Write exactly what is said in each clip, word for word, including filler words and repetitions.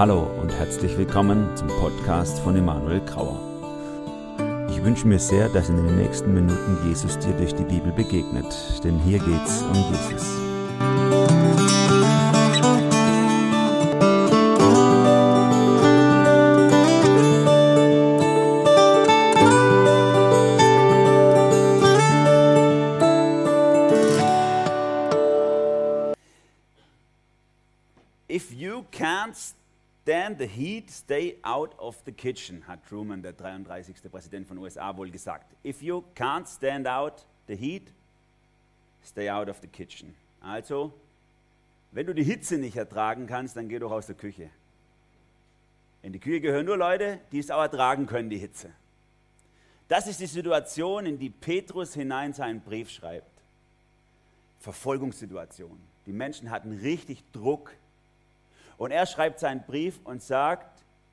Hallo und herzlich willkommen zum Podcast von Emanuel Grauer. Ich wünsche mir sehr, dass in den nächsten Minuten Jesus dir durch die Bibel begegnet, denn hier geht's um Jesus. If you can't stand the heat, stay out of the kitchen, hat Truman, der dreiunddreißigste Präsident von U S A, wohl gesagt. If you can't stand out the heat, stay out of the kitchen. Also, wenn du die Hitze nicht ertragen kannst, dann geh doch aus der Küche. In die Küche gehören nur Leute, die es auch ertragen können, die Hitze. Das ist die Situation, in die Petrus hinein seinen Brief schreibt. Verfolgungssituation. Die Menschen hatten richtig Druck. Und er schreibt seinen Brief und sagt,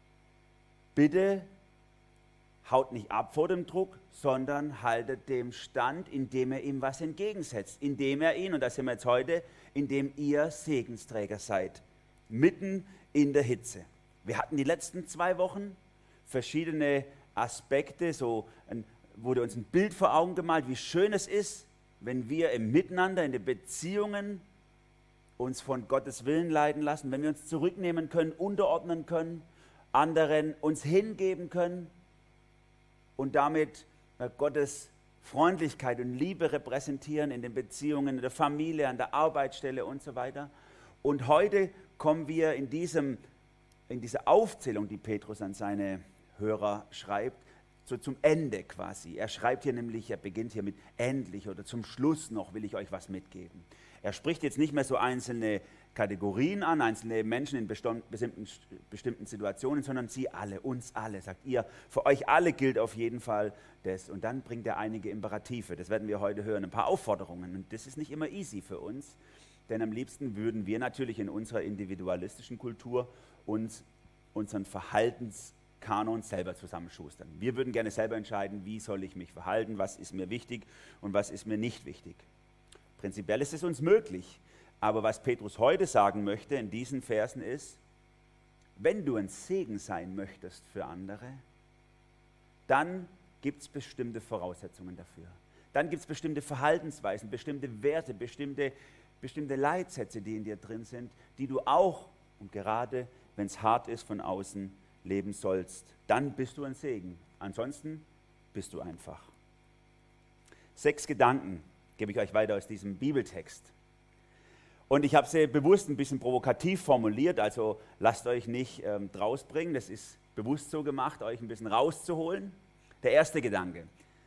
bitte haut nicht ab vor dem Druck, sondern haltet dem stand, indem er ihm was entgegensetzt. Indem er ihn, und das sind wir jetzt heute, indem ihr Segensträger seid, mitten in der Hitze. Wir hatten die letzten zwei Wochen verschiedene Aspekte, so ein, wurde uns ein Bild vor Augen gemalt, wie schön es ist, wenn wir im Miteinander, in den Beziehungen uns von Gottes Willen leiten lassen, wenn wir uns zurücknehmen können, unterordnen können, anderen uns hingeben können und damit Gottes Freundlichkeit und Liebe repräsentieren in den Beziehungen, in der Familie, an der Arbeitsstelle und so weiter. Und heute kommen wir in, diesem, in dieser Aufzählung, die Petrus an seine Hörer schreibt, so zum Ende quasi. Er schreibt hier nämlich, er beginnt hier mit endlich oder zum Schluss noch will ich euch was mitgeben. Er spricht jetzt nicht mehr so einzelne Kategorien an, einzelne Menschen in bestimmten, bestimmten Situationen, sondern sie alle, uns alle, sagt ihr, für euch alle gilt auf jeden Fall das. Und dann bringt er einige Imperative, das werden wir heute hören, ein paar Aufforderungen. Und das ist nicht immer easy für uns, denn am liebsten würden wir natürlich in unserer individualistischen Kultur uns unseren Verhaltenskanon selber zusammenschustern. Wir würden gerne selber entscheiden, wie soll ich mich verhalten, was ist mir wichtig und was ist mir nicht wichtig. Prinzipiell ist es uns möglich, aber was Petrus heute sagen möchte in diesen Versen ist, wenn du ein Segen sein möchtest für andere, dann gibt es bestimmte Voraussetzungen dafür. Dann gibt es bestimmte Verhaltensweisen, bestimmte Werte, bestimmte, bestimmte Leitsätze, die in dir drin sind, die du auch, und gerade wenn es hart ist, von außen leben sollst. Dann bist du ein Segen. Ansonsten bist du einfach. Sechs Gedanken gebe ich euch weiter aus diesem Bibeltext. Und ich habe sie bewusst ein bisschen provokativ formuliert, also lasst euch nicht ähm, draus bringen, das ist bewusst so gemacht, euch ein bisschen rauszuholen. Der erste Gedanke,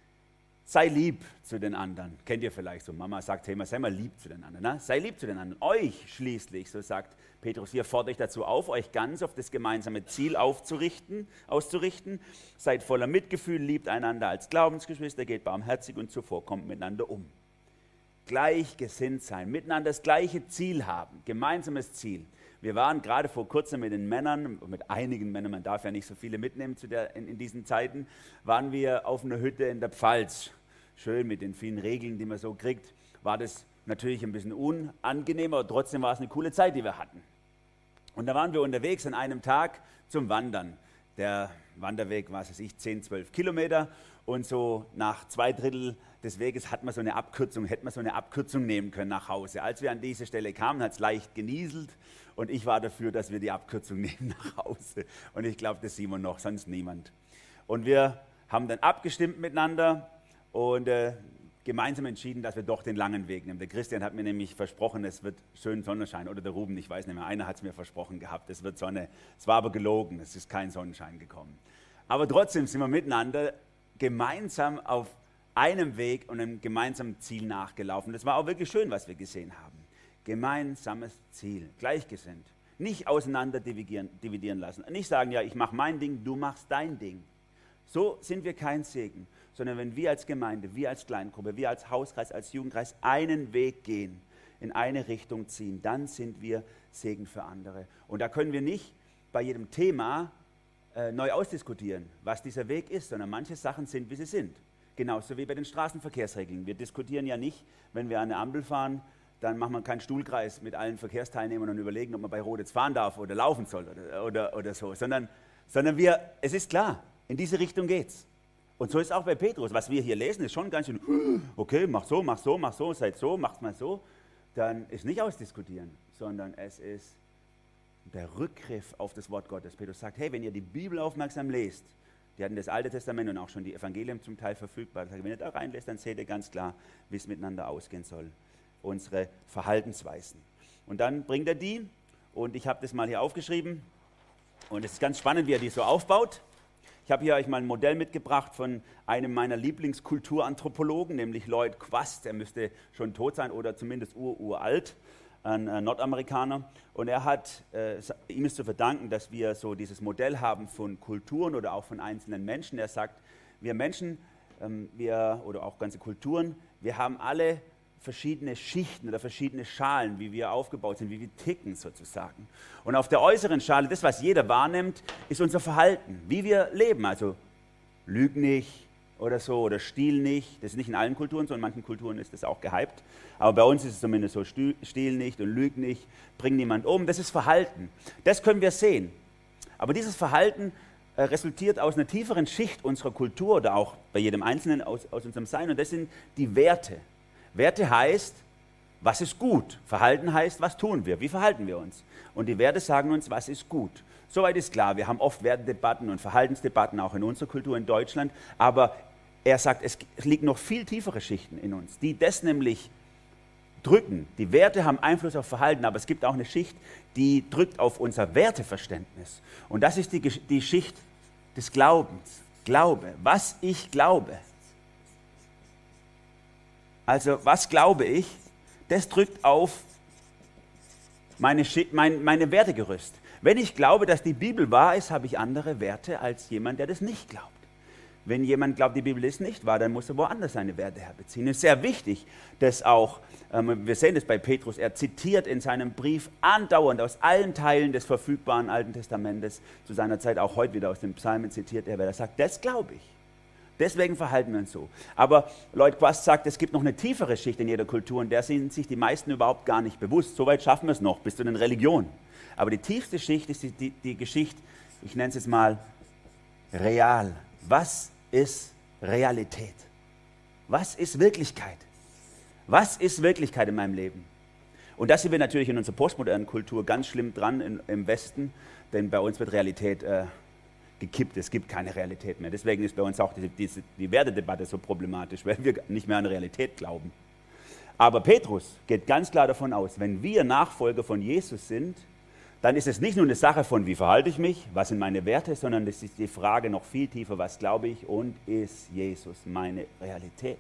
sei lieb zu den anderen. Kennt ihr vielleicht so, Mama sagt, hey, sei mal lieb zu den anderen. Ne? Sei lieb zu den anderen. Euch schließlich, so sagt Petrus hier, fordere ich dazu auf, euch ganz auf das gemeinsame Ziel aufzurichten, auszurichten. Seid voller Mitgefühl, liebt einander als Glaubensgeschwister, geht barmherzig und zuvorkommend miteinander um. Gleichgesinnt sein, miteinander das gleiche Ziel haben, gemeinsames Ziel. Wir waren gerade vor kurzem mit den Männern, mit einigen Männern, man darf ja nicht so viele mitnehmen zu der, in, in diesen Zeiten, waren wir auf einer Hütte in der Pfalz. Schön mit den vielen Regeln, die man so kriegt, war das natürlich ein bisschen unangenehm, aber trotzdem war es eine coole Zeit, die wir hatten. Und da waren wir unterwegs an einem Tag zum Wandern. Der Wanderweg, was weiß ich, zehn, zwölf Kilometer und so nach zwei Drittel des Weges hat man so eine Abkürzung, hätte man so eine Abkürzung nehmen können nach Hause. Als wir an diese Stelle kamen, hat es leicht genieselt und ich war dafür, dass wir die Abkürzung nehmen nach Hause. Und ich glaube, das sehen wir noch, sonst niemand. Und wir haben dann abgestimmt miteinander und äh, gemeinsam entschieden, dass wir doch den langen Weg nehmen. Der Christian hat mir nämlich versprochen, es wird schön Sonnenschein. Oder der Ruben, ich weiß nicht mehr, einer hat es mir versprochen gehabt, es wird Sonne. Es war aber gelogen, es ist kein Sonnenschein gekommen. Aber trotzdem sind wir miteinander gemeinsam auf einem Weg und einem gemeinsamen Ziel nachgelaufen. Das war auch wirklich schön, was wir gesehen haben. Gemeinsames Ziel, gleichgesinnt. Nicht auseinander dividieren, dividieren lassen. Nicht sagen, ja, ich mache mein Ding, du machst dein Ding. So sind wir kein Segen, sondern wenn wir als Gemeinde, wir als Kleingruppe, wir als Hauskreis, als Jugendkreis einen Weg gehen, in eine Richtung ziehen, dann sind wir Segen für andere. Und da können wir nicht bei jedem Thema äh, neu ausdiskutieren, was dieser Weg ist, sondern manche Sachen sind, wie sie sind. Genauso wie bei den Straßenverkehrsregeln. Wir diskutieren ja nicht, wenn wir an eine Ampel fahren, dann machen wir keinen Stuhlkreis mit allen Verkehrsteilnehmern und überlegen, ob man bei Rot jetzt fahren darf oder laufen soll oder, oder, oder so, sondern, sondern wir, es ist klar, in diese Richtung geht's. Und so ist es auch bei Petrus. Was wir hier lesen, ist schon ganz schön, okay, mach so, mach so, mach so, seid so, macht mal so. Dann ist nicht ausdiskutieren, sondern es ist der Rückgriff auf das Wort Gottes. Petrus sagt, hey, wenn ihr die Bibel aufmerksam lest, die hatten das Alte Testament und auch schon die Evangelien zum Teil verfügbar. Wenn ihr da reinlässt, dann seht ihr ganz klar, wie es miteinander ausgehen soll. Unsere Verhaltensweisen. Und dann bringt er die, und ich habe das mal hier aufgeschrieben, und es ist ganz spannend, wie er die so aufbaut. Ich habe hier euch mal ein Modell mitgebracht von einem meiner Lieblingskulturanthropologen, nämlich Lloyd Quast. Er müsste schon tot sein oder zumindest ur-uralt, ein äh, Nordamerikaner. Und er hat, äh, ihm ist zu verdanken, dass wir so dieses Modell haben von Kulturen oder auch von einzelnen Menschen. Er sagt, wir Menschen, ähm, wir, oder auch ganze Kulturen, wir haben alle verschiedene Schichten oder verschiedene Schalen, wie wir aufgebaut sind, wie wir ticken sozusagen. Und auf der äußeren Schale, das, was jeder wahrnimmt, ist unser Verhalten, wie wir leben. Also lüg nicht oder so oder stiehl nicht. Das ist nicht in allen Kulturen so, in manchen Kulturen ist das auch gehypt. Aber bei uns ist es zumindest so, stiehl nicht und lüg nicht, bring niemand um. Das ist Verhalten. Das können wir sehen. Aber dieses Verhalten äh, resultiert aus einer tieferen Schicht unserer Kultur oder auch bei jedem Einzelnen aus, aus unserem Sein. Und das sind die Werte. Werte heißt, was ist gut? Verhalten heißt, was tun wir? Wie verhalten wir uns? Und die Werte sagen uns, was ist gut? Soweit ist klar, wir haben oft Wertedebatten und Verhaltensdebatten, auch in unserer Kultur in Deutschland, aber er sagt, es liegen noch viel tiefere Schichten in uns, die das nämlich drücken. Die Werte haben Einfluss auf Verhalten, aber es gibt auch eine Schicht, die drückt auf unser Werteverständnis. Und das ist die, die Schicht des Glaubens. Glaube, was ich glaube. Also, was glaube ich, das drückt auf meine, mein, meine Wertegerüst. Wenn ich glaube, dass die Bibel wahr ist, habe ich andere Werte als jemand, der das nicht glaubt. Wenn jemand glaubt, die Bibel ist nicht wahr, dann muss er woanders seine Werte herbeziehen. Es ist sehr wichtig, dass auch, ähm, wir sehen das bei Petrus, er zitiert in seinem Brief andauernd aus allen Teilen des verfügbaren Alten Testamentes, zu seiner Zeit auch heute wieder aus den Psalmen zitiert er, wer das sagt, das glaube ich. Deswegen verhalten wir uns so. Aber Lloyd Quast sagt, es gibt noch eine tiefere Schicht in jeder Kultur und der sind sich die meisten überhaupt gar nicht bewusst. Soweit schaffen wir es noch, bis zu den Religionen. Aber die tiefste Schicht ist die, die, die Geschichte, ich nenne es jetzt mal real. Was ist Realität? Was ist Wirklichkeit? Was ist Wirklichkeit in meinem Leben? Und da sind wir natürlich in unserer postmodernen Kultur ganz schlimm dran in, im Westen, denn bei uns wird Realität äh, gekippt, es gibt keine Realität mehr. Deswegen ist bei uns auch diese, diese, die Wertedebatte so problematisch, weil wir nicht mehr an Realität glauben. Aber Petrus geht ganz klar davon aus, wenn wir Nachfolger von Jesus sind, dann ist es nicht nur eine Sache von, wie verhalte ich mich, was sind meine Werte, sondern es ist die Frage noch viel tiefer, was glaube ich und ist Jesus meine Realität?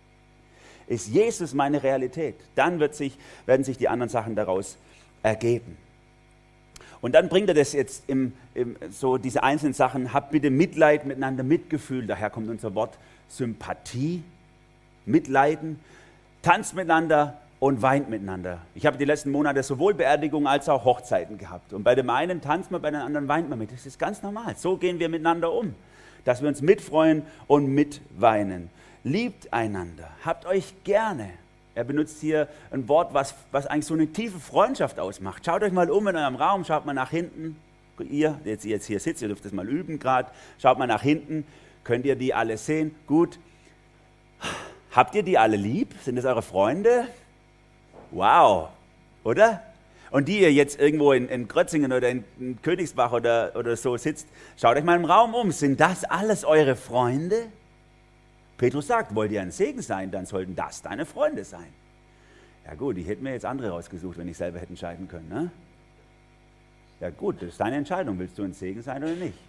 Ist Jesus meine Realität? Dann wird sich, werden sich die anderen Sachen daraus ergeben. Und dann bringt er das jetzt, im, im, so diese einzelnen Sachen, habt bitte Mitleid miteinander, Mitgefühl, daher kommt unser Wort Sympathie, Mitleiden, tanzt miteinander und weint miteinander. Ich habe die letzten Monate sowohl Beerdigungen als auch Hochzeiten gehabt. Und bei dem einen tanzt man, bei dem anderen weint man mit. Das ist ganz normal. So gehen wir miteinander um, dass wir uns mitfreuen und mitweinen. Liebt einander, habt euch gerne. Er benutzt hier ein Wort, was, was eigentlich so eine tiefe Freundschaft ausmacht. Schaut euch mal um in eurem Raum, schaut mal nach hinten. Ihr, jetzt, ihr jetzt hier sitzt, ihr dürft das mal üben gerade. Schaut mal nach hinten, könnt ihr die alle sehen? Gut. Habt ihr die alle lieb? Sind das eure Freunde? Wow, oder? Und die ihr jetzt irgendwo in, in Grötzingen oder in, in Königsbach oder, oder so sitzt, schaut euch mal im Raum um. Sind das alles eure Freunde? Petrus sagt, wollt ihr ein Segen sein, dann sollten das deine Freunde sein. Ja gut, ich hätte mir jetzt andere rausgesucht, wenn ich selber hätte entscheiden können. Ne? Ja gut, das ist deine Entscheidung. Willst du ein Segen sein oder nicht?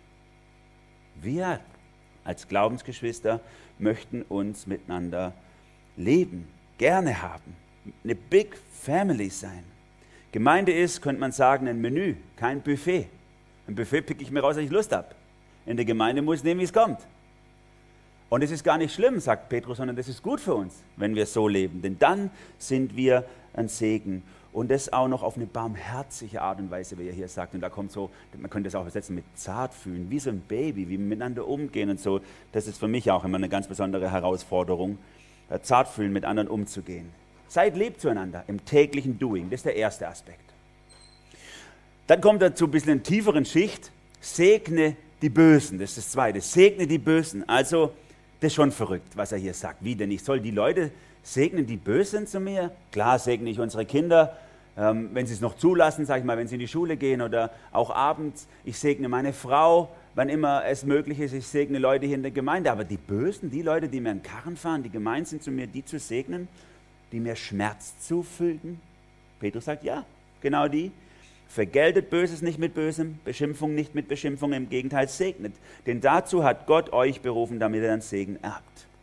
Wir als Glaubensgeschwister möchten uns miteinander leben, gerne haben, eine Big Family sein. Gemeinde ist, könnte man sagen, ein Menü, kein Buffet. Ein Buffet picke ich mir raus, wenn ich Lust habe. In der Gemeinde muss ich nehmen, wie es kommt. Und es ist gar nicht schlimm, sagt Petrus, sondern das ist gut für uns, wenn wir so leben. Denn dann sind wir ein Segen. Und das auch noch auf eine barmherzige Art und Weise, wie er hier sagt. Und da kommt so, man könnte das auch übersetzen mit Zartfühlen, wie so ein Baby, wie wir miteinander umgehen und so. Das ist für mich auch immer eine ganz besondere Herausforderung, Zartfühlen, mit anderen umzugehen. Seid lieb zueinander im täglichen Doing. Das ist der erste Aspekt. Dann kommt er zu ein bisschen tieferen Schicht. Segne die Bösen. Das ist das Zweite. Segne die Bösen. Also, das ist schon verrückt, was er hier sagt. Wie denn? Ich soll die Leute segnen, die böse sind zu mir? Klar segne ich unsere Kinder, ähm, wenn sie es noch zulassen, sag ich mal, wenn sie in die Schule gehen oder auch abends. Ich segne meine Frau, wann immer es möglich ist. Ich segne Leute hier in der Gemeinde. Aber die Bösen, die Leute, die mir einen Karren fahren, die gemein sind zu mir, die zu segnen, die mir Schmerz zufügen? Petrus sagt, ja, genau die. Vergeltet Böses nicht mit Bösem, Beschimpfung nicht mit Beschimpfung, im Gegenteil segnet. Denn dazu hat Gott euch berufen, damit ihr dann Segen erbt.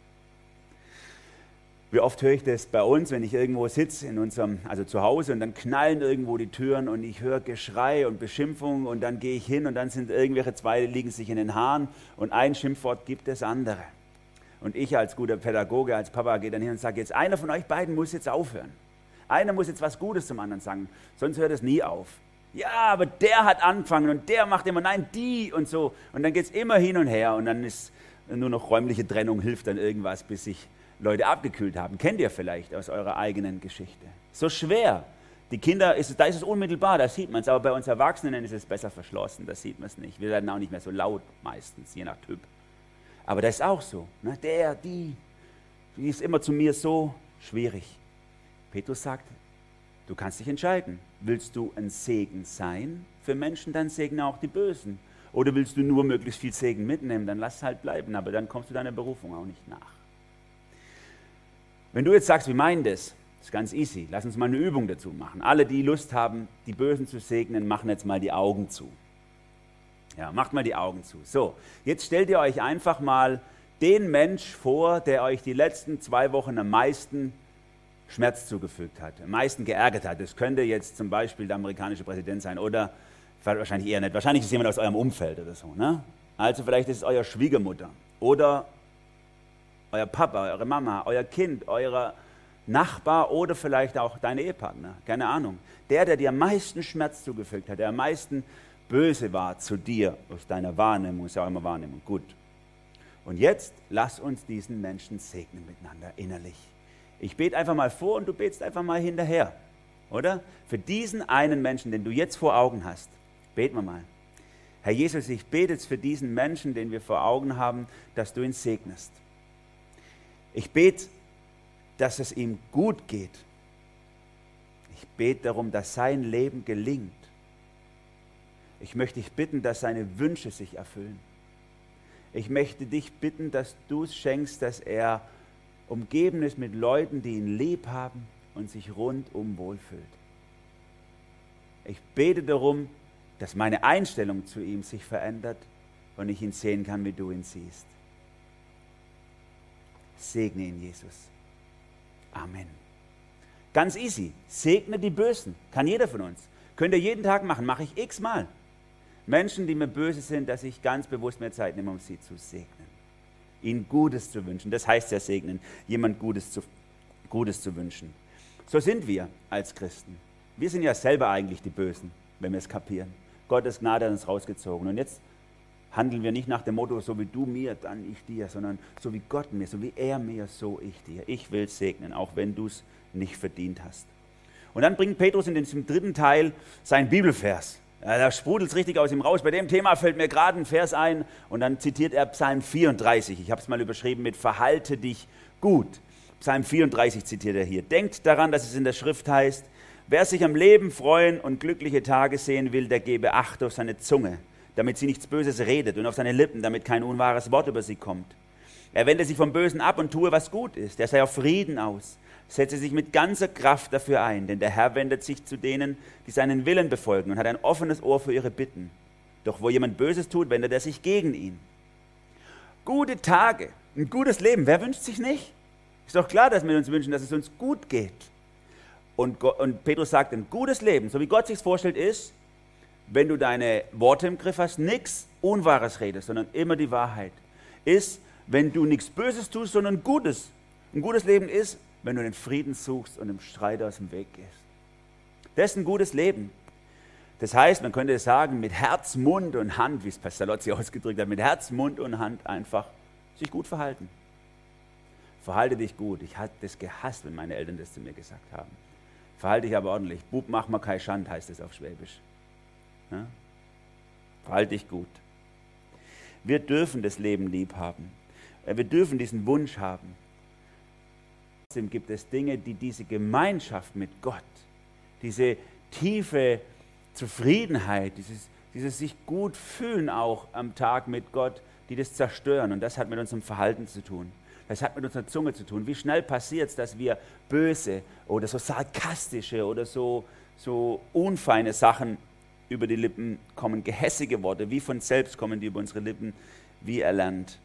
Wie oft höre ich das bei uns, wenn ich irgendwo sitze, in unserem, also zu Hause, und dann knallen irgendwo die Türen und ich höre Geschrei und Beschimpfung und dann gehe ich hin und dann sind irgendwelche zwei, liegen sich in den Haaren und ein Schimpfwort gibt das andere. Und ich als guter Pädagoge, als Papa, gehe dann hin und sage, jetzt einer von euch beiden muss jetzt aufhören. Einer muss jetzt was Gutes zum anderen sagen, sonst hört es nie auf. Ja, aber der hat angefangen und der macht immer, nein, die und so. Und dann geht es immer hin und her und dann ist nur noch räumliche Trennung, hilft dann irgendwas, bis sich Leute abgekühlt haben. Kennt ihr vielleicht aus eurer eigenen Geschichte. So schwer. Die Kinder, ist, da ist es unmittelbar, da sieht man es. Aber bei uns Erwachsenen ist es besser verschlossen, da sieht man es nicht. Wir werden auch nicht mehr so laut meistens, je nach Typ. Aber das ist auch so. Ne? Der, die, die ist immer zu mir so schwierig. Petrus sagt, du kannst dich entscheiden. Willst du ein Segen sein für Menschen, dann segne auch die Bösen. Oder willst du nur möglichst viel Segen mitnehmen, dann lass es halt bleiben, aber dann kommst du deiner Berufung auch nicht nach. Wenn du jetzt sagst, wir meinen das, das ist ganz easy, lass uns mal eine Übung dazu machen. Alle, die Lust haben, die Bösen zu segnen, machen jetzt mal die Augen zu. Ja, macht mal die Augen zu. So, jetzt stellt ihr euch einfach mal den Mensch vor, der euch die letzten zwei Wochen am meisten Schmerz zugefügt hat, am meisten geärgert hat. Das könnte jetzt zum Beispiel der amerikanische Präsident sein oder wahrscheinlich eher nicht. Wahrscheinlich ist jemand aus eurem Umfeld oder so. Ne? Also vielleicht ist es eure Schwiegermutter oder euer Papa, eure Mama, euer Kind, euer Nachbar oder vielleicht auch dein Ehepartner. Keine Ahnung. Der, der dir am meisten Schmerz zugefügt hat, der am meisten böse war zu dir, aus deiner Wahrnehmung, ist ja auch immer Wahrnehmung. Gut. Und jetzt lass uns diesen Menschen segnen miteinander innerlich. Ich bete einfach mal vor und du betest einfach mal hinterher, oder? Für diesen einen Menschen, den du jetzt vor Augen hast, beten wir mal. Herr Jesus, ich bete jetzt für diesen Menschen, den wir vor Augen haben, dass du ihn segnest. Ich bete, dass es ihm gut geht. Ich bete darum, dass sein Leben gelingt. Ich möchte dich bitten, dass seine Wünsche sich erfüllen. Ich möchte dich bitten, dass du es schenkst, dass er umgeben ist mit Leuten, die ihn lieb haben und sich rundum wohlfühlt. Ich bete darum, dass meine Einstellung zu ihm sich verändert und ich ihn sehen kann, wie du ihn siehst. Segne ihn, Jesus. Amen. Ganz easy. Segne die Bösen. Kann jeder von uns. Könnt ihr jeden Tag machen. Mache ich x-mal. Menschen, die mir böse sind, dass ich ganz bewusst mehr Zeit nehme, um sie zu segnen. Ihnen Gutes zu wünschen. Das heißt ja segnen, jemand Gutes zu, Gutes zu wünschen. So sind wir als Christen. Wir sind ja selber eigentlich die Bösen, wenn wir es kapieren. Gottes Gnade hat uns rausgezogen. Und jetzt handeln wir nicht nach dem Motto, so wie du mir, dann ich dir, sondern so wie Gott mir, so wie er mir, so ich dir. Ich will segnen, auch wenn du es nicht verdient hast. Und dann bringt Petrus in diesem dritten Teil seinen Bibelvers. Ja, da sprudelt es richtig aus ihm raus. Bei dem Thema fällt mir gerade ein Vers ein und dann zitiert er Psalm vierunddreißig. Ich habe es mal überschrieben mit Verhalte dich gut. Psalm vierunddreißig zitiert er hier. Denkt daran, dass es in der Schrift heißt, wer sich am Leben freuen und glückliche Tage sehen will, der gebe Acht auf seine Zunge, damit sie nichts Böses redet und auf seine Lippen, damit kein unwahres Wort über sie kommt. Er wende sich vom Bösen ab und tue, was gut ist. Er sei auf Frieden aus. Setze sich mit ganzer Kraft dafür ein, denn der Herr wendet sich zu denen, die seinen Willen befolgen und hat ein offenes Ohr für ihre Bitten. Doch wo jemand Böses tut, wendet er sich gegen ihn. Gute Tage, ein gutes Leben, wer wünscht sich nicht? Ist doch klar, dass wir uns wünschen, dass es uns gut geht. Und, Gott, und Petrus sagt, ein gutes Leben, so wie Gott sich vorstellt, ist, wenn du deine Worte im Griff hast, nichts Unwahres redest, sondern immer die Wahrheit. Ist, wenn du nichts Böses tust, sondern Gutes. Ein gutes Leben ist, wenn du den Frieden suchst und dem Streit aus dem Weg gehst. Das ist ein gutes Leben. Das heißt, man könnte sagen, mit Herz, Mund und Hand, wie es Pastor Lotzi ausgedrückt hat, mit Herz, Mund und Hand einfach sich gut verhalten. verhalte dich gut. Ich hatte das gehasst, wenn meine Eltern das zu mir gesagt haben. Verhalte dich aber ordentlich. Bub, mach mal kein Schand, heißt es auf Schwäbisch. Ja? Verhalte dich gut. Wir dürfen das Leben lieb haben. Wir dürfen diesen Wunsch haben. Trotzdem gibt es Dinge, die diese Gemeinschaft mit Gott, diese tiefe Zufriedenheit, dieses, dieses sich gut fühlen auch am Tag mit Gott, die das zerstören. Und das hat mit unserem Verhalten zu tun. Das hat mit unserer Zunge zu tun. Wie schnell passiert es, dass wir böse oder so sarkastische oder so, so unfeine Sachen über die Lippen kommen, gehässige Worte, wie von selbst kommen die über unsere Lippen, wie erlernt.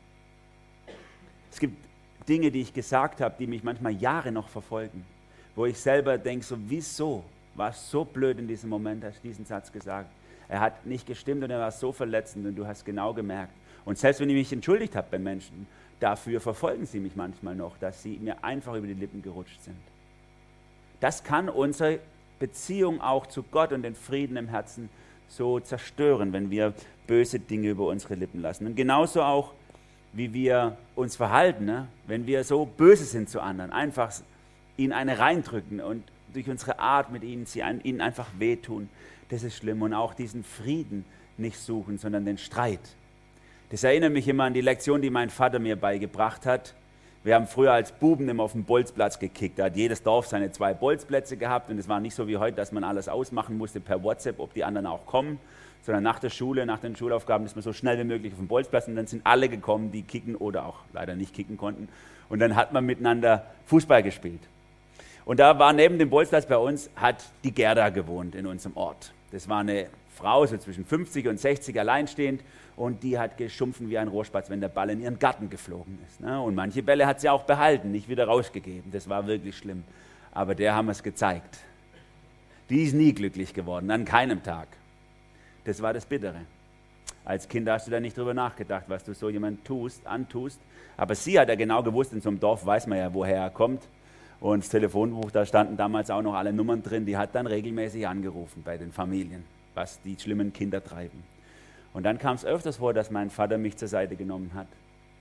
Es gibt Dinge, die ich gesagt habe, die mich manchmal Jahre noch verfolgen, wo ich selber denke, so wieso war es so blöd in diesem Moment, hast du diesen Satz gesagt. Er hat nicht gestimmt und er war so verletzend und du hast genau gemerkt. Und selbst wenn ich mich entschuldigt habe bei Menschen, dafür verfolgen sie mich manchmal noch, dass sie mir einfach über die Lippen gerutscht sind. Das kann unsere Beziehung auch zu Gott und den Frieden im Herzen so zerstören, wenn wir böse Dinge über unsere Lippen lassen. Und genauso auch, wie wir uns verhalten, ne? Wenn wir so böse sind zu anderen, einfach ihnen eine reindrücken und durch unsere Art mit ihnen, sie ein, ihnen einfach wehtun, das ist schlimm. Und auch diesen Frieden nicht suchen, sondern den Streit. Das erinnert mich immer an die Lektion, die mein Vater mir beigebracht hat. Wir haben früher als Buben immer auf dem Bolzplatz gekickt. Da hat jedes Dorf seine zwei Bolzplätze gehabt und es war nicht so wie heute, dass man alles ausmachen musste per WhatsApp, ob die anderen auch kommen, sondern nach der Schule, nach den Schulaufgaben ist man so schnell wie möglich auf dem Bolzplatz und dann sind alle gekommen, die kicken oder auch leider nicht kicken konnten. Und dann hat man miteinander Fußball gespielt. Und da war neben dem Bolzplatz bei uns, hat die Gerda gewohnt in unserem Ort. Das war eine Frau, so zwischen fünfzig und sechzig, alleinstehend. Und die hat geschumpfen wie ein Rohrspatz, wenn der Ball in ihren Garten geflogen ist. Und manche Bälle hat sie auch behalten, nicht wieder rausgegeben. Das war wirklich schlimm. Aber der haben wir es gezeigt. Die ist nie glücklich geworden, an keinem Tag. Das war das Bittere. Als Kind hast du da nicht drüber nachgedacht, was du so jemand tust, antust. Aber sie hat ja genau gewusst, in so einem Dorf weiß man ja, woher er kommt. Und das Telefonbuch, da standen damals auch noch alle Nummern drin. Die hat dann regelmäßig angerufen bei den Familien, was die schlimmen Kinder treiben. Und dann kam es öfters vor, dass mein Vater mich zur Seite genommen hat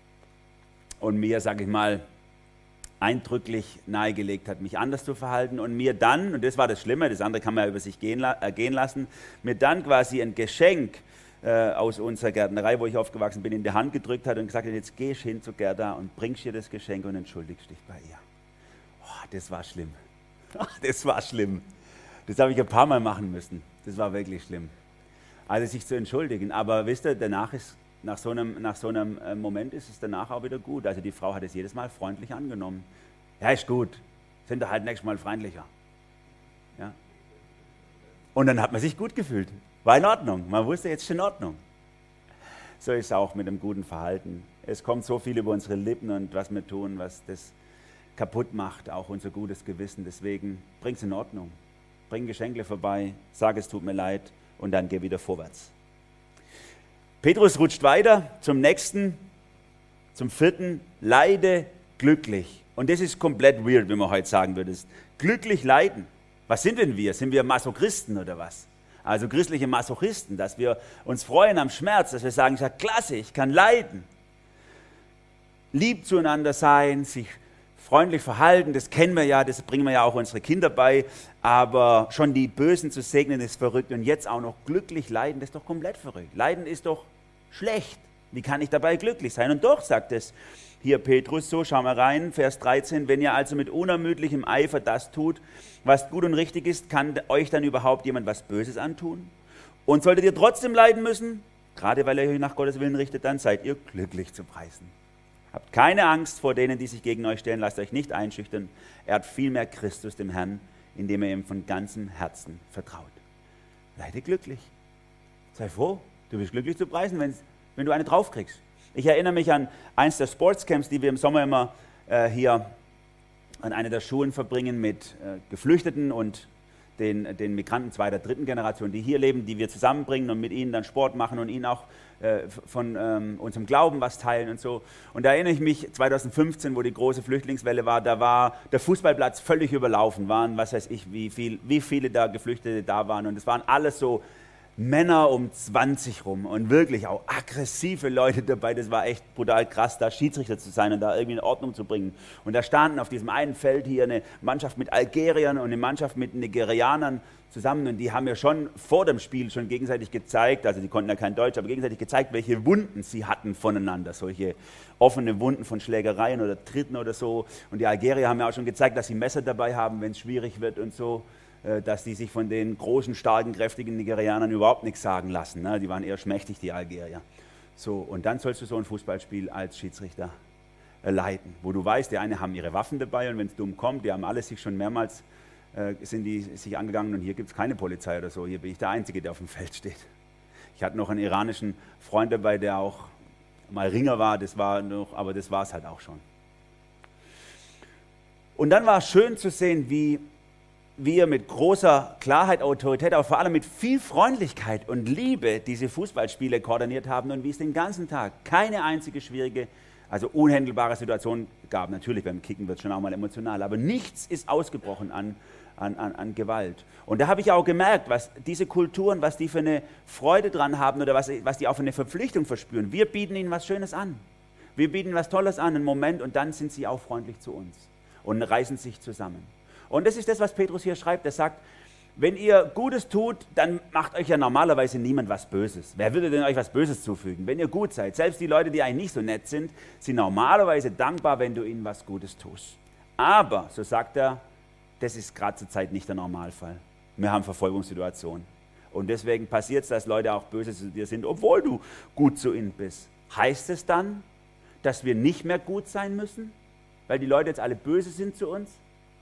und mir, sage ich mal, eindrücklich nahegelegt hat, mich anders zu verhalten und mir dann, und das war das Schlimme, das andere kann man ja über sich gehen, äh, gehen lassen, mir dann quasi ein Geschenk äh, aus unserer Gärtnerei, wo ich aufgewachsen bin, in die Hand gedrückt hat und gesagt hat, jetzt gehst hin zu Gerda und bringst ihr das Geschenk und entschuldigst dich bei ihr. Oh, das war schlimm. Das war schlimm. Das habe ich ein paar Mal machen müssen. Das war wirklich schlimm. Also sich zu entschuldigen. Aber wisst ihr, danach ist, nach so einem, nach so einem Moment ist es danach auch wieder gut. Also die Frau hat es jedes Mal freundlich angenommen. Ja, ist gut. Sind da halt nächstes Mal freundlicher. Ja. Und dann hat man sich gut gefühlt. War in Ordnung. Man wusste, jetzt ist in Ordnung. So ist es auch mit dem guten Verhalten. Es kommt so viel über unsere Lippen und was wir tun, was das kaputt macht, auch unser gutes Gewissen. Deswegen bring es in Ordnung. Bring Geschenke vorbei, sag es tut mir leid und dann geh wieder vorwärts. Petrus rutscht weiter zum nächsten, zum vierten, leide glücklich. Und das ist komplett weird, wenn man heute sagen würde. Glücklich leiden. Was sind denn wir? Sind wir Masochisten oder was? Also christliche Masochisten, dass wir uns freuen am Schmerz, dass wir sagen, ja, klasse, ich kann leiden. Lieb zueinander sein, sich freundlich verhalten, das kennen wir ja, das bringen wir ja auch unsere Kinder bei, aber schon die Bösen zu segnen ist verrückt und jetzt auch noch glücklich leiden, das ist doch komplett verrückt. Leiden ist doch schlecht. Wie kann ich dabei glücklich sein? Und doch sagt es hier Petrus so, schau mal rein, Vers dreizehn, wenn ihr also mit unermüdlichem Eifer das tut, was gut und richtig ist, kann euch dann überhaupt jemand was Böses antun? Und solltet ihr trotzdem leiden müssen, gerade weil ihr euch nach Gottes Willen richtet, dann seid ihr glücklich zu preisen. Habt keine Angst vor denen, die sich gegen euch stellen, lasst euch nicht einschüchtern. Er hat vielmehr Christus, dem Herrn, indem er ihm von ganzem Herzen vertraut. Leide glücklich. Sei froh, du bist glücklich zu preisen, wenn, wenn du eine draufkriegst. Ich erinnere mich an eins der Sportscamps, die wir im Sommer immer äh, hier an einer der Schulen verbringen mit äh, Geflüchteten und den, den Migranten zweiter, dritten Generation, die hier leben, die wir zusammenbringen und mit ihnen dann Sport machen und ihnen auch äh, von ähm, unserem Glauben was teilen und so. Und da erinnere ich mich, zwanzig fünfzehn, wo die große Flüchtlingswelle war, da war der Fußballplatz völlig überlaufen, waren, was weiß ich, wie, viel, wie viele da Geflüchtete da waren und es waren alles so Männer um zwanzig rum und wirklich auch aggressive Leute dabei. Das war echt brutal krass, da Schiedsrichter zu sein und da irgendwie in Ordnung zu bringen. Und da standen auf diesem einen Feld hier eine Mannschaft mit Algeriern und eine Mannschaft mit Nigerianern zusammen. Und die haben ja schon vor dem Spiel schon gegenseitig gezeigt, also die konnten ja kein Deutsch, aber gegenseitig gezeigt, welche Wunden sie hatten voneinander. Solche offene Wunden von Schlägereien oder Tritten oder so. Und die Algerier haben ja auch schon gezeigt, dass sie Messer dabei haben, wenn es schwierig wird und so. Dass die sich von den großen, starken, kräftigen Nigerianern überhaupt nichts sagen lassen. Ne? Die waren eher schmächtig, die Algerier. So, und dann sollst du so ein Fußballspiel als Schiedsrichter äh, leiten, wo du weißt, die einen haben ihre Waffen dabei und wenn es dumm kommt, die haben alle sich schon mehrmals, äh, sind die sich angegangen und hier gibt es keine Polizei oder so, hier bin ich der Einzige, der auf dem Feld steht. Ich hatte noch einen iranischen Freund dabei, der auch mal Ringer war, das war noch, aber das war es halt auch schon. Und dann war es schön zu sehen, wie wir mit großer Klarheit, Autorität, aber vor allem mit viel Freundlichkeit und Liebe diese Fußballspiele koordiniert haben und wie es den ganzen Tag keine einzige schwierige, also unhändelbare Situation gab. Natürlich, beim Kicken wird es schon auch mal emotional, aber nichts ist ausgebrochen an, an, an, an Gewalt. Und da habe ich auch gemerkt, was diese Kulturen, was die für eine Freude dran haben oder was, was die auch für eine Verpflichtung verspüren. Wir bieten ihnen was Schönes an. Wir bieten was Tolles an, einen Moment, und dann sind sie auch freundlich zu uns und reißen sich zusammen. Und das ist das, was Petrus hier schreibt. Er sagt, wenn ihr Gutes tut, dann macht euch ja normalerweise niemand was Böses. Wer würde denn euch was Böses zufügen? Wenn ihr gut seid, selbst die Leute, die eigentlich nicht so nett sind, sind normalerweise dankbar, wenn du ihnen was Gutes tust. Aber, so sagt er, das ist gerade zur Zeit nicht der Normalfall. Wir haben Verfolgungssituationen. Und deswegen passiert es, dass Leute auch böse zu dir sind, obwohl du gut zu ihnen bist. Heißt es dann, dass wir nicht mehr gut sein müssen, weil die Leute jetzt alle böse sind zu uns?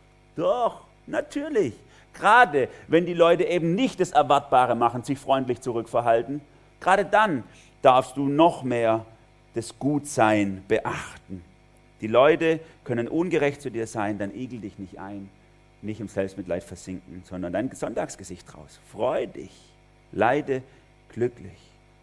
Doch, natürlich. Gerade wenn die Leute eben nicht das Erwartbare machen, sich freundlich zurückverhalten, gerade dann darfst du noch mehr das Gutsein beachten. Die Leute können ungerecht zu dir sein, dann igel dich nicht ein, nicht im Selbstmitleid versinken, sondern dein Sonntagsgesicht raus. Freu dich, leide glücklich.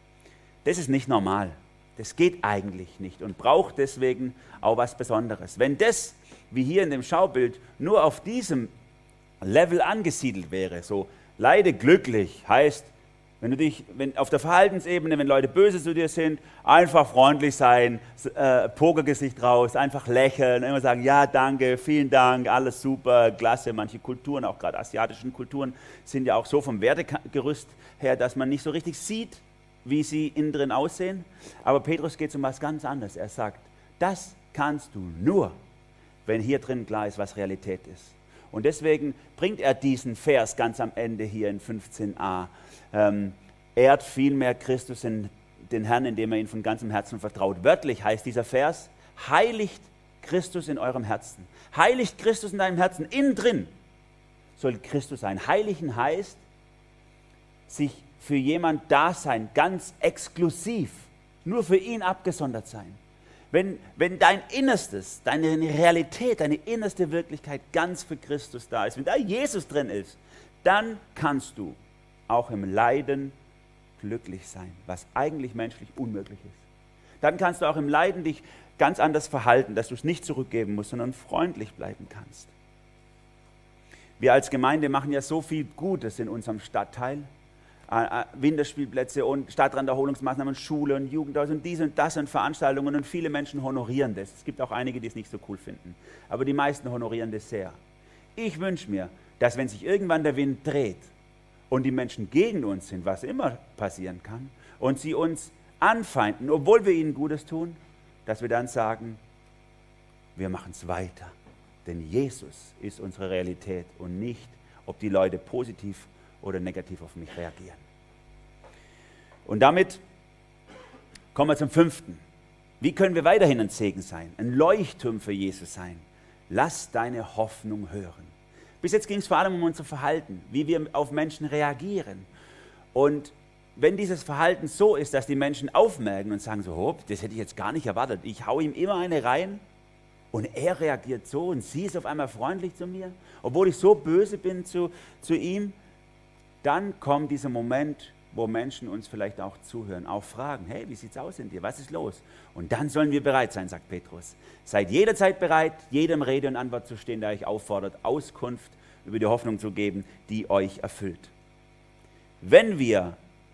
Das ist nicht normal. Das geht eigentlich nicht und braucht deswegen auch was Besonderes. Wenn das, wie hier in dem Schaubild, nur auf diesem Level angesiedelt wäre, so leide glücklich, heißt, wenn du dich, wenn auf der Verhaltensebene, wenn Leute böse zu dir sind, einfach freundlich sein, äh, Pokergesicht raus, einfach lächeln, immer sagen, ja, danke, vielen Dank, alles super, klasse. Manche Kulturen, auch gerade asiatischen Kulturen, sind ja auch so vom Wertegerüst her, dass man nicht so richtig sieht, wie sie innen drin aussehen. Aber Petrus geht um was ganz anderes. Er sagt, das kannst du nur, wenn hier drin klar ist, was Realität ist. Und deswegen bringt er diesen Vers ganz am Ende hier in fünfzehn a. Ähm, ehrt vielmehr Christus in den Herrn, indem er ihn von ganzem Herzen vertraut. Wörtlich heißt dieser Vers, heiligt Christus in eurem Herzen. Heiligt Christus in deinem Herzen. Innen drin soll Christus sein. Heiligen heißt, sich für jemand da sein, ganz exklusiv, nur für ihn abgesondert sein. Wenn, wenn dein Innerstes, deine Realität, deine innerste Wirklichkeit ganz für Christus da ist, wenn da Jesus drin ist, dann kannst du auch im Leiden glücklich sein, was eigentlich menschlich unmöglich ist. Dann kannst du auch im Leiden dich ganz anders verhalten, dass du es nicht zurückgeben musst, sondern freundlich bleiben kannst. Wir als Gemeinde machen ja so viel Gutes in unserem Stadtteil. Winterspielplätze und Stadtranderholungsmaßnahmen, Schule und Jugendhaus und dies und das und Veranstaltungen, und viele Menschen honorieren das. Es gibt auch einige, die es nicht so cool finden, aber die meisten honorieren das sehr. Ich wünsche mir, dass wenn sich irgendwann der Wind dreht und die Menschen gegen uns sind, was immer passieren kann, und sie uns anfeinden, obwohl wir ihnen Gutes tun, dass wir dann sagen, wir machen es weiter. Denn Jesus ist unsere Realität und nicht, ob die Leute positiv oder negativ auf mich reagieren. Und damit kommen wir zum fünften. Wie können wir weiterhin ein Segen sein, ein Leuchtturm für Jesus sein? Lass deine Hoffnung hören. Bis jetzt ging es vor allem um unser Verhalten, wie wir auf Menschen reagieren. Und wenn dieses Verhalten so ist, dass die Menschen aufmerken und sagen so, hopp, das hätte ich jetzt gar nicht erwartet, ich hau ihm immer eine rein und er reagiert so und sie ist auf einmal freundlich zu mir, obwohl ich so böse bin zu, zu ihm, dann kommt dieser Moment, wo Menschen uns vielleicht auch zuhören, auch fragen, hey, wie sieht's aus in dir, was ist los? Und dann sollen wir bereit sein, sagt Petrus. Seid jederzeit bereit, jedem Rede und Antwort zu stehen, der euch auffordert, Auskunft über die Hoffnung zu geben, die euch erfüllt. Wenn wir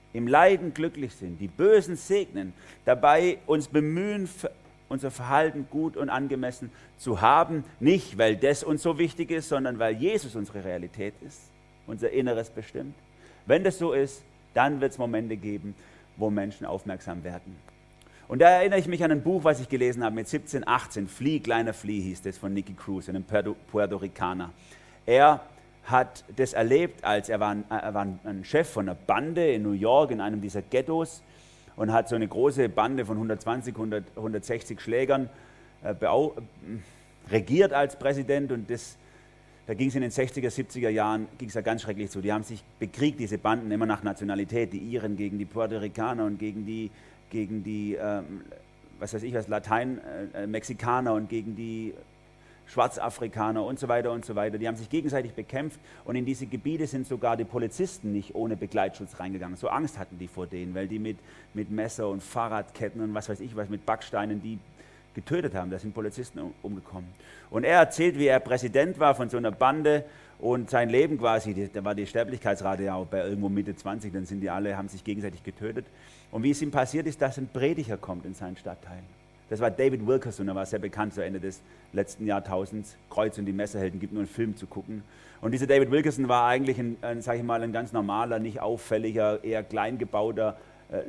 im Leiden glücklich sind, die Bösen segnen, dabei uns bemühen, unser Verhalten gut und angemessen zu haben, nicht weil das uns so wichtig ist, sondern weil Jesus unsere Realität ist, unser Inneres bestimmt. Wenn das so ist, dann wird es Momente geben, wo Menschen aufmerksam werden. Und da erinnere ich mich an ein Buch, was ich gelesen habe mit siebzehn, achtzehn, Flea, kleiner Flea hieß das, von Nicky Cruz, einem Puerto Ricaner. Er hat das erlebt, als er war, ein, er war ein Chef von einer Bande in New York, in einem dieser Ghettos, und hat so eine große Bande von hundertzwanzig, hundert, hundertsechzig Schlägern äh, beau- äh, regiert als Präsident. Und das, da ging es in den sechziger, siebziger Jahren ging es ja ganz schrecklich zu. Die haben sich bekriegt, diese Banden, immer nach Nationalität, die Iren gegen die Puerto Ricaner und gegen die, gegen die ähm, was weiß ich was, Latein, äh, Mexikaner und gegen die Schwarzafrikaner und so weiter und so weiter. Die haben sich gegenseitig bekämpft und in diese Gebiete sind sogar die Polizisten nicht ohne Begleitschutz reingegangen. So Angst hatten die vor denen, weil die mit, mit Messer und Fahrradketten und was weiß ich was, mit Backsteinen die getötet haben. Da sind Polizisten um, umgekommen. Und er erzählt, wie er Präsident war von so einer Bande und sein Leben quasi, da war die Sterblichkeitsrate ja auch bei irgendwo Mitte zwanzig, dann sind die alle, haben sich gegenseitig getötet. Und wie es ihm passiert ist, dass ein Prediger kommt in seinen Stadtteil. Das war David Wilkerson, er war sehr bekannt zu Ende des letzten Jahrtausends. Kreuz und die Messerhelden, gibt nur einen Film zu gucken. Und dieser David Wilkerson war eigentlich ein, ein, sag ich mal, ein ganz normaler, nicht auffälliger, eher kleingebauter äh,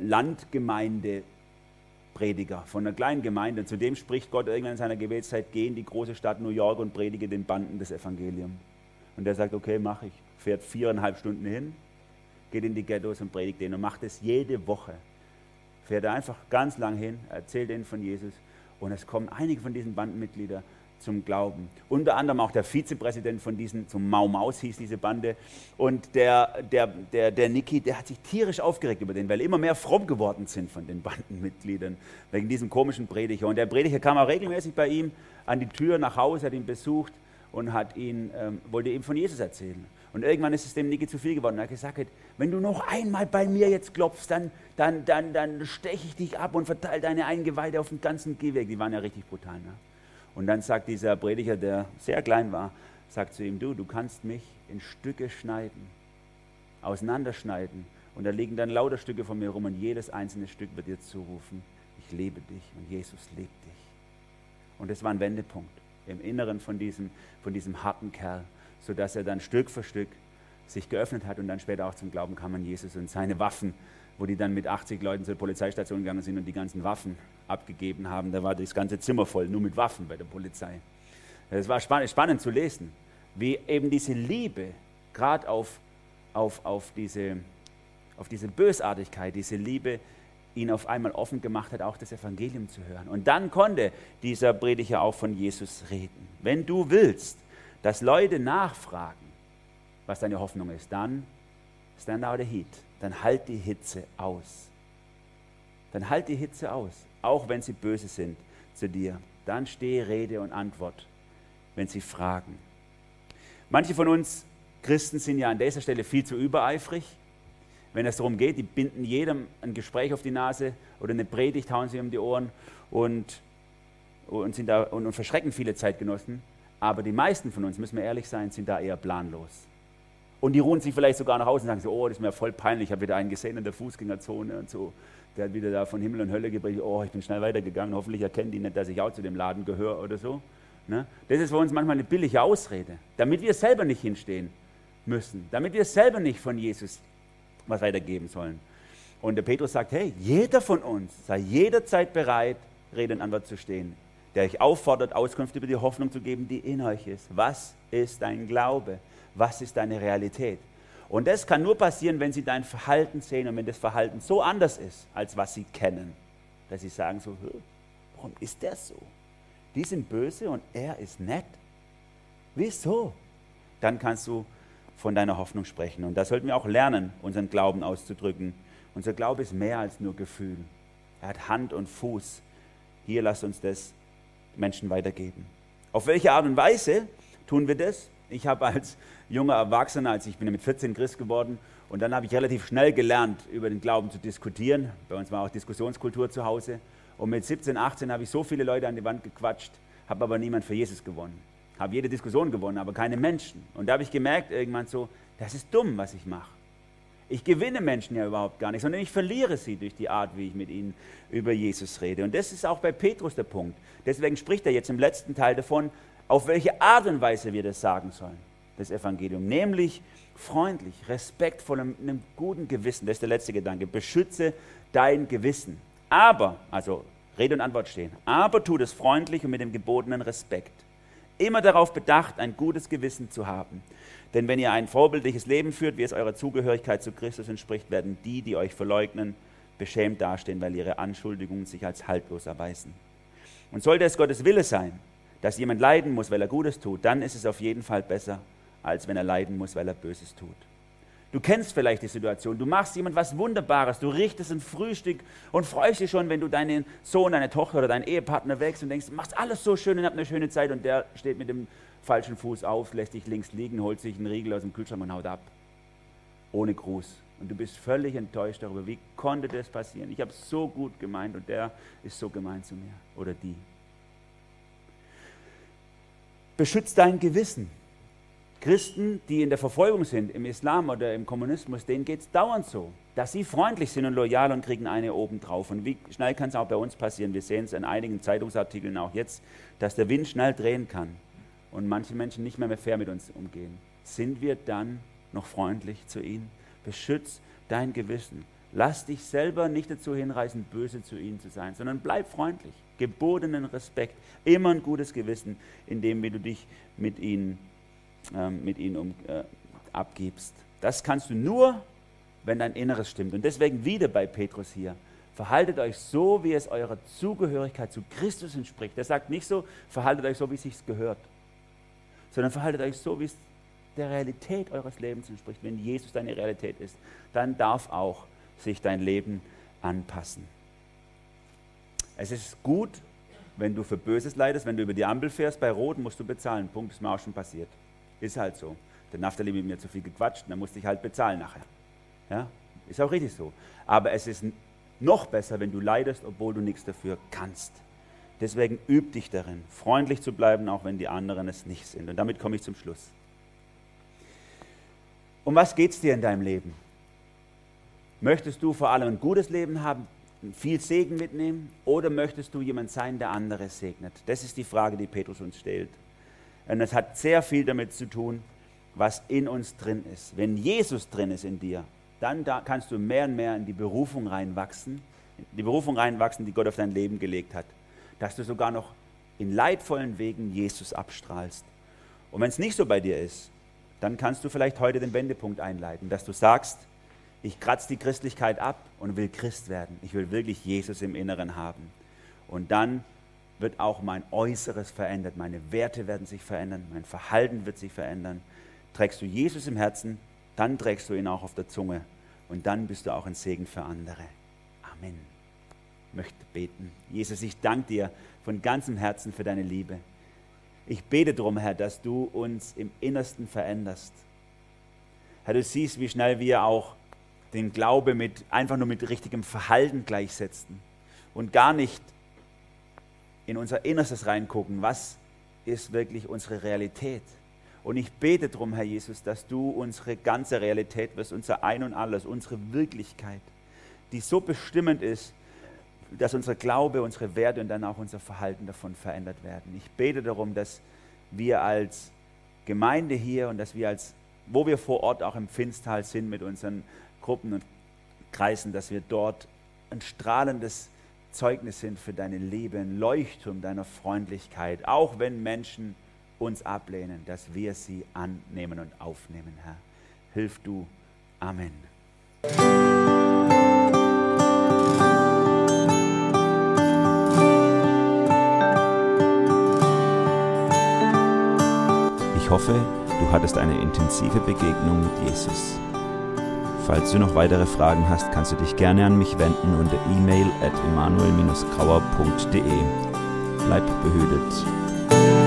Landgemeindeprediger von einer kleinen Gemeinde. Und zudem spricht Gott irgendwann in seiner Gebetszeit, geh in die große Stadt New York und predige den Banden das Evangelium. Und der sagt, okay, mache ich. Fährt viereinhalb Stunden hin, geht in die Ghettos und predigt denen und macht das jede Woche. Fährt er einfach ganz lang hin, erzählt ihnen von Jesus und es kommen einige von diesen Bandenmitgliedern zum Glauben. Unter anderem auch der Vizepräsident von diesen, zum Mau Maus hieß diese Bande, und der, der, der, der Nicky, der hat sich tierisch aufgeregt über den, weil immer mehr fromm geworden sind von den Bandenmitgliedern, wegen diesem komischen Prediger. Und der Prediger kam auch regelmäßig bei ihm an die Tür nach Hause, hat ihn besucht und hat ihn, ähm, wollte ihm von Jesus erzählen. Und irgendwann ist es dem Nicky zu viel geworden. Er hat gesagt, wenn du noch einmal bei mir jetzt klopfst, dann, dann, dann, dann steche ich dich ab und verteile deine Eingeweide auf den ganzen Gehweg. Die waren ja richtig brutal. Ne? Und dann sagt dieser Prediger, der sehr klein war, sagt zu ihm, du, du kannst mich in Stücke schneiden, auseinanderschneiden. Und da liegen dann lauter Stücke von mir rum und jedes einzelne Stück wird dir zurufen, ich liebe dich und Jesus liebt dich. Und das war ein Wendepunkt im Inneren von diesem, von diesem harten Kerl, sodass er dann Stück für Stück sich geöffnet hat und dann später auch zum Glauben kam an Jesus und seine Waffen, wo die dann mit achtzig Leuten zur Polizeistation gegangen sind und die ganzen Waffen abgegeben haben. Da war das ganze Zimmer voll, nur mit Waffen bei der Polizei. Es war spannend, spannend zu lesen, wie eben diese Liebe, gerade auf, auf, auf, diese, auf diese Bösartigkeit, diese Liebe ihn auf einmal offen gemacht hat, auch das Evangelium zu hören. Und dann konnte dieser Prediger auch von Jesus reden. Wenn du willst, dass Leute nachfragen, was deine Hoffnung ist, dann stand out the heat. Dann halt die Hitze aus. Dann halt die Hitze aus, auch wenn sie böse sind zu dir. Dann stehe Rede und Antwort, wenn sie fragen. Manche von uns Christen sind ja an dieser Stelle viel zu übereifrig. Wenn es darum geht, die binden jedem ein Gespräch auf die Nase oder eine Predigt, hauen sie um die Ohren und, und, sind da, und, und verschrecken viele Zeitgenossen. Aber die meisten von uns, müssen wir ehrlich sein, sind da eher planlos. Und die ruhen sich vielleicht sogar nach Hause und sagen so, oh, das ist mir voll peinlich, ich habe wieder einen gesehen in der Fußgängerzone und so. Der hat wieder da von Himmel und Hölle gepredigt, oh, ich bin schnell weitergegangen, hoffentlich erkennen die nicht, dass ich auch zu dem Laden gehöre oder so. Ne? Das ist für uns manchmal eine billige Ausrede, damit wir selber nicht hinstehen müssen, damit wir selber nicht von Jesus was weitergeben sollen. Und der Petrus sagt, hey, jeder von uns sei jederzeit bereit, Rede und Antwort zu stehen, der euch auffordert, Auskunft über die Hoffnung zu geben, die in euch ist. Was ist dein Glaube? Was ist deine Realität? Und das kann nur passieren, wenn sie dein Verhalten sehen und wenn das Verhalten so anders ist, als was sie kennen, dass sie sagen so, warum ist der so? Die sind böse und er ist nett. Wieso? Dann kannst du von deiner Hoffnung sprechen. Und da sollten wir auch lernen, unseren Glauben auszudrücken. Unser Glaube ist mehr als nur Gefühl. Er hat Hand und Fuß. Hier lasst uns das Menschen weitergeben. Auf welche Art und Weise tun wir das? Ich habe als junger Erwachsener, als ich bin mit vierzehn Christ geworden, und dann habe ich relativ schnell gelernt, über den Glauben zu diskutieren. Bei uns war auch Diskussionskultur zu Hause. Und mit siebzehn, achtzehn habe ich so viele Leute an die Wand gequatscht, habe aber niemand für Jesus gewonnen. Habe jede Diskussion gewonnen, aber keine Menschen. Und da habe ich gemerkt irgendwann so, das ist dumm, was ich mache. Ich gewinne Menschen ja überhaupt gar nicht, sondern ich verliere sie durch die Art, wie ich mit ihnen über Jesus rede. Und das ist auch bei Petrus der Punkt. Deswegen spricht er jetzt im letzten Teil davon, auf welche Art und Weise wir das sagen sollen, das Evangelium. Nämlich freundlich, respektvoll, mit einem guten Gewissen. Das ist der letzte Gedanke. Beschütze dein Gewissen. Aber, also Rede und Antwort stehen, aber tu das freundlich und mit dem gebotenen Respekt. Immer darauf bedacht, ein gutes Gewissen zu haben. Denn wenn ihr ein vorbildliches Leben führt, wie es eurer Zugehörigkeit zu Christus entspricht, werden die, die euch verleugnen, beschämt dastehen, weil ihre Anschuldigungen sich als haltlos erweisen. Und sollte es Gottes Wille sein, dass jemand leiden muss, weil er Gutes tut, dann ist es auf jeden Fall besser, als wenn er leiden muss, weil er Böses tut. Du kennst vielleicht die Situation, du machst jemand was Wunderbares, du richtest ein Frühstück und freust dich schon, wenn du deinen Sohn, deine Tochter oder deinen Ehepartner wächst und denkst, du machst alles so schön und habt eine schöne Zeit und der steht mit dem falschen Fuß auf, lässt dich links liegen, holt sich einen Riegel aus dem Kühlschrank und haut ab. Ohne Gruß. Und du bist völlig enttäuscht darüber, wie konnte das passieren? Ich habe es so gut gemeint und der ist so gemein zu mir oder die. Beschütz dein Gewissen. Christen, die in der Verfolgung sind, im Islam oder im Kommunismus, denen geht es dauernd so, dass sie freundlich sind und loyal und kriegen eine obendrauf. Und wie schnell kann es auch bei uns passieren? Wir sehen es in einigen Zeitungsartikeln auch jetzt, dass der Wind schnell drehen kann und manche Menschen nicht mehr, mehr fair mit uns umgehen. Sind wir dann noch freundlich zu ihnen? Beschütz dein Gewissen. Lass dich selber nicht dazu hinreißen, böse zu ihnen zu sein, sondern bleib freundlich. Gebotenen Respekt, immer ein gutes Gewissen, indem wie du dich mit ihnen mit ihnen um, äh, abgibst. Das kannst du nur, wenn dein Inneres stimmt. Und deswegen wieder bei Petrus hier, verhaltet euch so, wie es eurer Zugehörigkeit zu Christus entspricht. Er sagt nicht so, verhaltet euch so, wie es sich gehört, sondern verhaltet euch so, wie es der Realität eures Lebens entspricht. Wenn Jesus deine Realität ist, dann darf auch sich dein Leben anpassen. Es ist gut, wenn du für Böses leidest, wenn du über die Ampel fährst, bei Rot musst du bezahlen. Punkt, ist mir auch schon passiert. Ist halt so. Der Naftali mit mir zu viel gequatscht, dann musste ich halt bezahlen nachher. Ja? Ist auch richtig so. Aber es ist noch besser, wenn du leidest, obwohl du nichts dafür kannst. Deswegen üb dich darin, freundlich zu bleiben, auch wenn die anderen es nicht sind. Und damit komme ich zum Schluss. Um was geht es dir in deinem Leben? Möchtest du vor allem ein gutes Leben haben, viel Segen mitnehmen, oder möchtest du jemand sein, der andere segnet? Das ist die Frage, die Petrus uns stellt. Und es hat sehr viel damit zu tun, was in uns drin ist. Wenn Jesus drin ist in dir, dann da kannst du mehr und mehr in die Berufung reinwachsen, in die Berufung reinwachsen, die Gott auf dein Leben gelegt hat, dass du sogar noch in leidvollen Wegen Jesus abstrahlst. Und wenn es nicht so bei dir ist, dann kannst du vielleicht heute den Wendepunkt einleiten, dass du sagst, ich kratze die Christlichkeit ab und will Christ werden. Ich will wirklich Jesus im Inneren haben. Und dann wird auch mein Äußeres verändert, meine Werte werden sich verändern, mein Verhalten wird sich verändern. Trägst du Jesus im Herzen, dann trägst du ihn auch auf der Zunge und dann bist du auch ein Segen für andere. Amen. Ich möchte beten. Jesus, ich danke dir von ganzem Herzen für deine Liebe. Ich bete darum, Herr, dass du uns im Innersten veränderst. Herr, du siehst, wie schnell wir auch den Glaube mit, einfach nur mit richtigem Verhalten gleichsetzen und gar nicht in unser Innerstes reingucken, was ist wirklich unsere Realität. Und ich bete darum, Herr Jesus, dass du unsere ganze Realität wirst, unser Ein und Alles, unsere Wirklichkeit, die so bestimmend ist, dass unser Glaube, unsere Werte und dann auch unser Verhalten davon verändert werden. Ich bete darum, dass wir als Gemeinde hier und dass wir als, wo wir vor Ort auch im Pfinstal sind mit unseren Gruppen und Kreisen, dass wir dort ein strahlendes Zeugnis sind für deine Liebe, ein Leuchtturm deiner Freundlichkeit, auch wenn Menschen uns ablehnen, dass wir sie annehmen und aufnehmen, Herr. Hilf du. Amen. Ich hoffe, du hattest eine intensive Begegnung mit Jesus. Falls du noch weitere Fragen hast, kannst du dich gerne an mich wenden unter e mail at emanuel dash grauer punkt de. Bleib behütet.